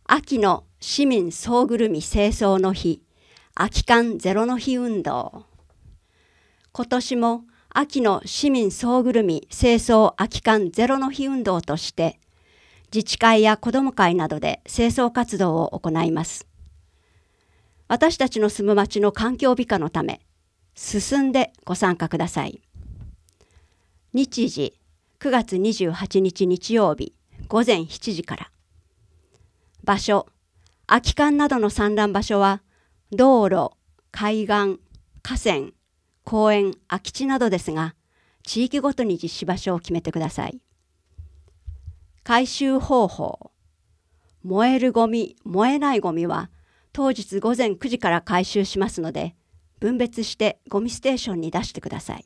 秋の市民総ぐるみ清掃の日、空き缶ゼロの日運動。今年も秋の市民総ぐるみ清掃空き缶ゼロの日運動として、自治会や子ども会などで清掃活動を行います。私たちの住む町の環境美化のため、進んでご参加ください。日時9月28日日曜日午前7時から。場所、空き缶などの散乱場所は道路、海岸、河川、公園、空き地などですが、地域ごとに実施場所を決めてください。回収方法、燃えるゴミ、燃えないゴミは当日午前9時から回収しますので、分別してゴミステーションに出してください。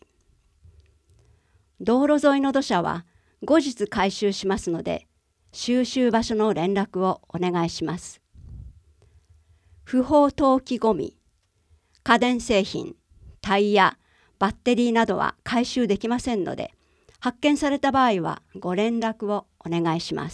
道路沿いの土砂は後日回収しますので、収集場所の連絡をお願いします。不法投棄ゴミ、家電製品、タイヤ、バッテリーなどは回収できませんので、発見された場合はご連絡をお願いします。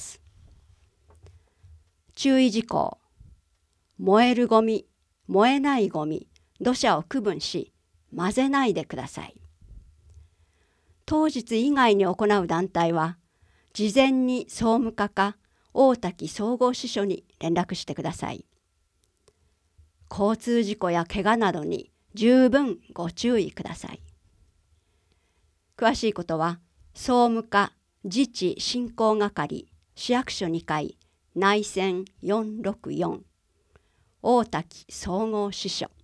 注意事項、燃えるゴミ、燃えないゴミ、土砂を区分し、混ぜないでください。当日以外に行う団体は、事前に総務課か大滝総合支所に連絡してください。交通事故や怪我などに十分ご注意ください。詳しいことは、総務課自治振興係市役所2階内線464大滝総合支所